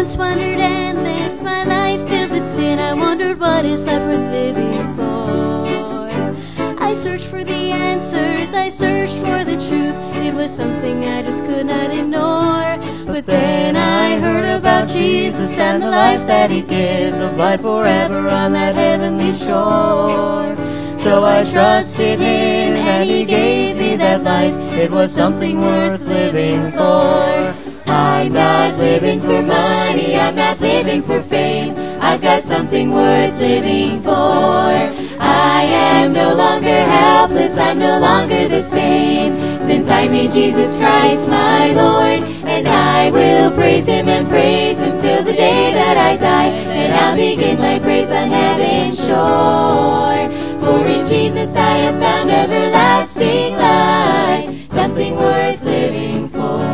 once wondered endless, my life filled with sin. I wondered what is life worth living for. I searched for the answers, I searched for the truth. It was something I just could not ignore. But then I heard about Jesus and the life that He gives, of life forever on that heavenly shore. So I trusted Him and He gave me that life. It was something worth living for. I'm not living for money, I'm not living for fame. I've got something worth living for. I am no longer helpless, I'm no longer the same, since I made Jesus Christ my Lord. And I will praise Him and praise Him till the day that I die. And I'll begin my praise on heaven's shore. For in Jesus I have found everlasting life, something worth living for.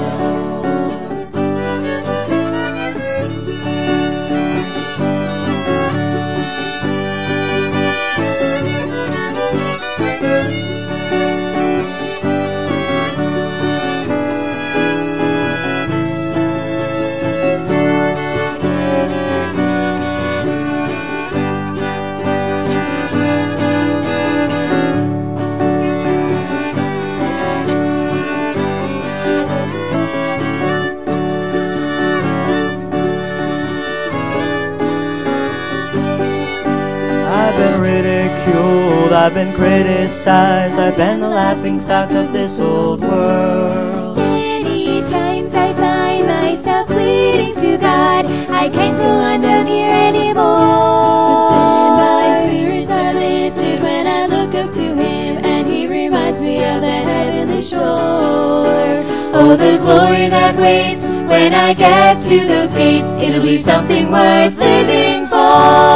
I've been criticized, I've been the laughing stock of this old world. Many times I find myself pleading to God, I can't go on down here anymore. But then my spirits are lifted when I look up to Him, and He reminds me of that heavenly shore. Oh, the glory that waits when I get to those gates, it'll be something worth living for.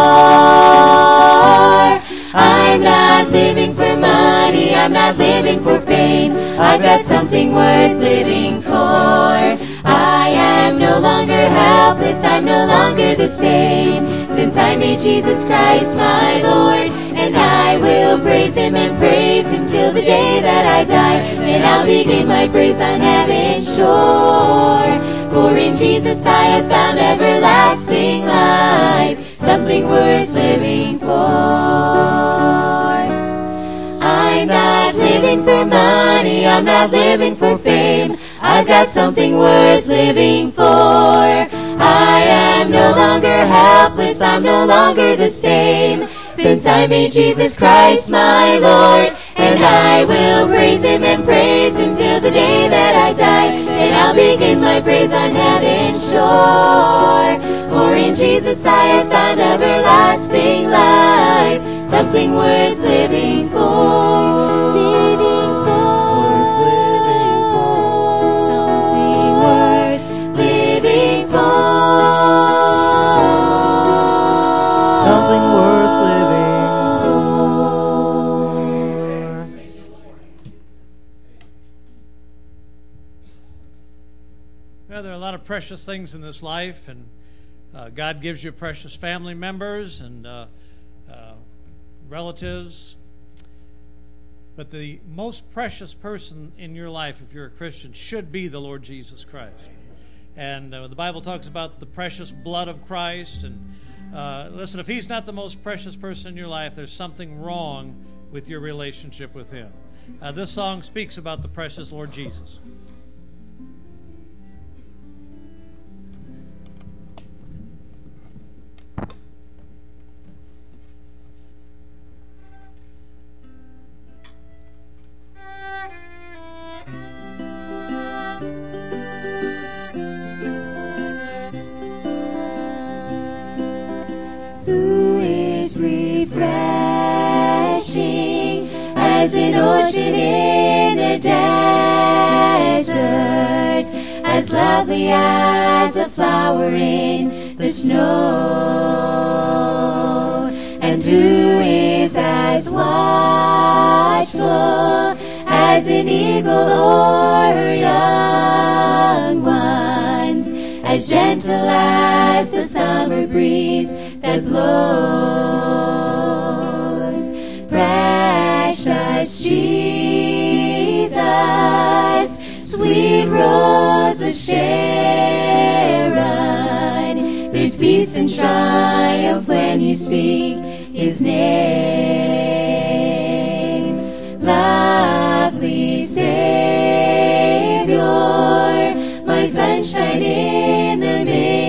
I'm not living for money, I'm not living for fame. I've got something worth living for. I am no longer helpless, I'm no longer the same, since I made Jesus Christ my Lord. And I will praise Him and praise Him till the day that I die. And I'll begin my praise on heaven's shore. For in Jesus I have found everlasting life, something worth living for. I'm not living for money, I'm not living for fame. I've got something worth living for. I am no longer helpless, I'm no longer the same, since I made Jesus Christ my Lord. And I will praise Him and praise Him till the day that I die. And I'll begin my praise on heaven's shore. For in Jesus I have found everlasting life, something worth living for. Living for. Something worth living for. Something worth living for. Well, there are a lot of precious things in this life, and God gives you precious family members and relatives. But the most precious person in your life, if you're a Christian, should be the Lord Jesus Christ. And the Bible talks about the precious blood of Christ. And listen, if He's not the most precious person in your life, there's something wrong with your relationship with Him. This song speaks about the precious Lord Jesus. As an ocean in the desert, as lovely as a flower in the snow, and who is as watchful as an eagle o'er her young ones, as gentle as the summer breeze that blows. Precious Jesus, sweet Rose of Sharon, peace and triumph when you speak his name. Lovely Savior, my sunshine in the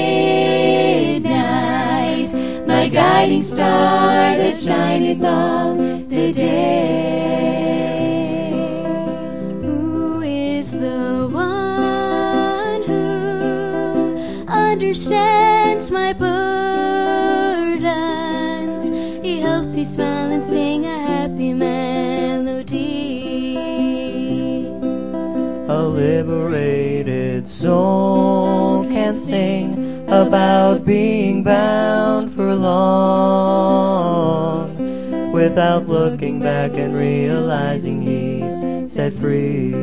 midnight, my guiding star that shineth all the day. Who is the one who understands my burdens? He helps me smile and sing a happy melody. A liberated soul can sing about being bound for long, without looking back and realizing he's set free.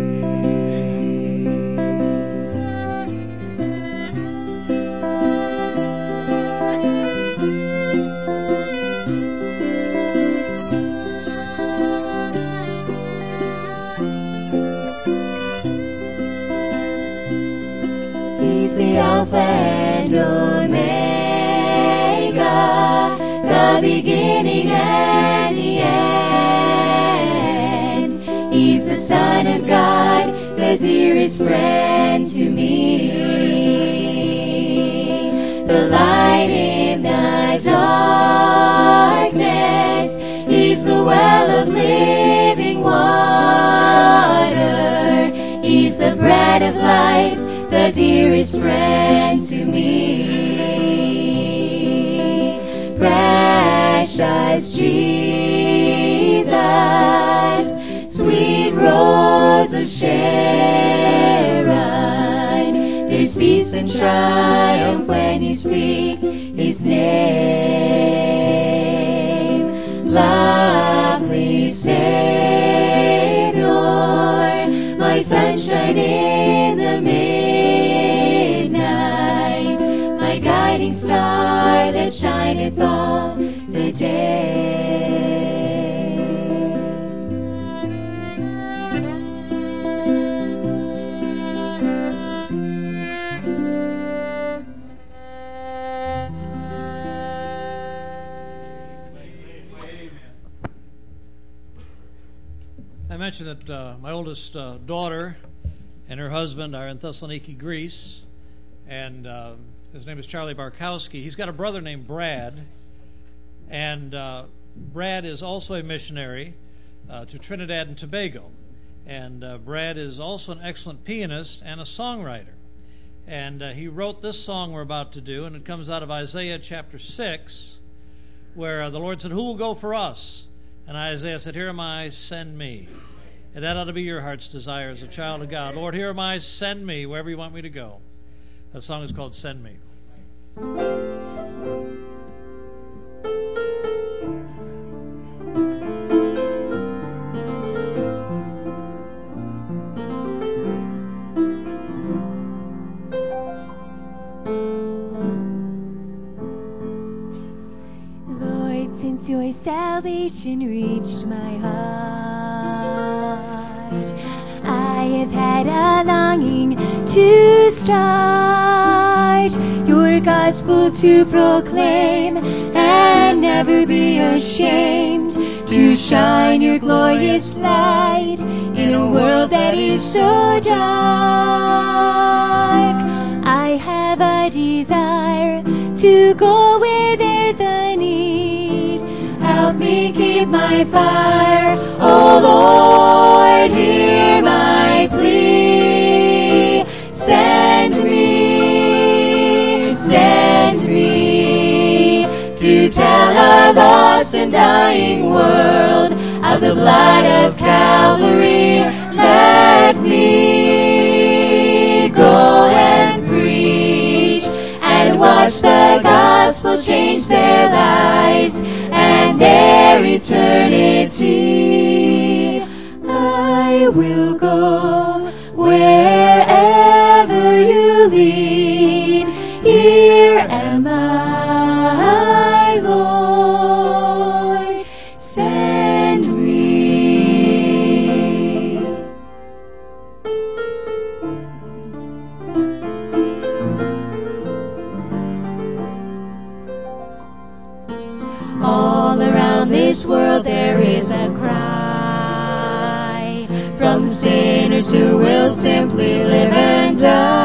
He's the Alpha and Omega, the beginning and the end. He's the Son of God, the dearest friend to me. The light in the darkness, he's the well of living water. He's the bread of life, the dearest friend to me. Precious Jesus, sweet Rose of Sharon, there's peace and triumph when you speak his name. Lovely Savior, my sunshine in the midnight, my guiding star that shineth all the day. I mentioned that my oldest daughter and her husband are in Thessaloniki, Greece, and his name is Charlie Barkowski. He's got a brother named Brad, and Brad is also a missionary to Trinidad and Tobago. And Brad is also an excellent pianist and a songwriter. And he wrote this song we're about to do, and it comes out of Isaiah chapter 6, where the Lord said, "Who will go for us?" And Isaiah said, "Here am I, send me." And that ought to be your heart's desire as a child of God. Lord, here am I, send me wherever you want me to go. That song is called Send Me. Lord, since your salvation reached my heart, I have had a longing to start your gospel to proclaim and never be ashamed to shine your glorious light in a world that is so dark. I have a desire to go where there's a need. Help me keep my fire, oh Lord, hear my plea. Send me to tell a lost and dying world of the blood of Calvary. Let me go and preach and watch the gospel change their lives and their eternity. I will go wherever you lead. Here am I, Lord, send me. Some sinners who will simply live and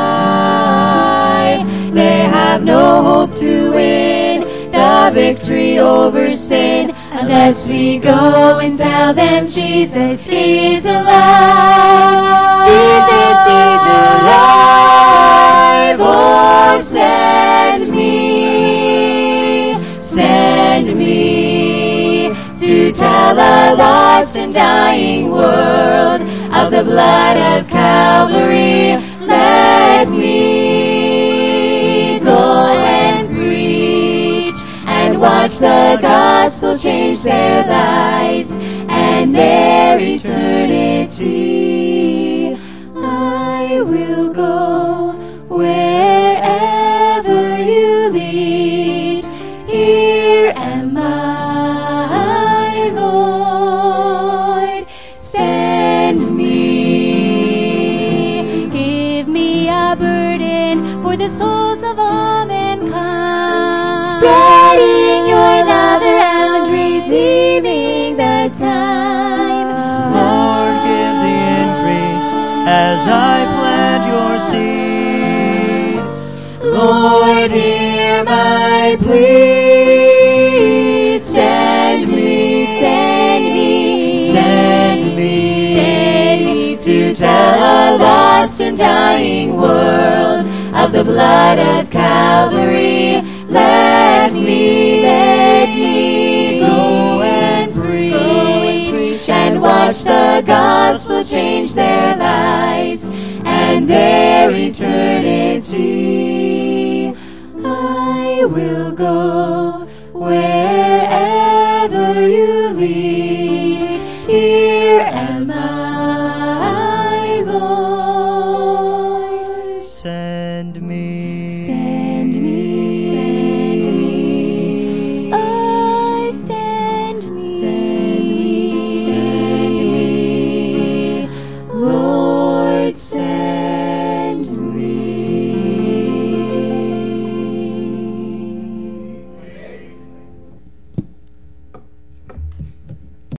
die. They have no hope to win the victory over sin unless we go and tell them Jesus is alive. Jesus is alive. Oh, send me to tell a lost and dying world of the blood of Calvary. Let me go and preach and watch the gospel change their lives and their eternity. I will go wherever you lead. Here am I, Lord. Send me. Give me a burden for the souls of all mankind. Spreading your love around, redeeming the time. Lord, give the increase as I plant your seed. Lord, hear my plea. Send me to tell a lost and dying world of the blood of Calvary. Let me go and preach and watch the gospel change their lives and their eternity. I will go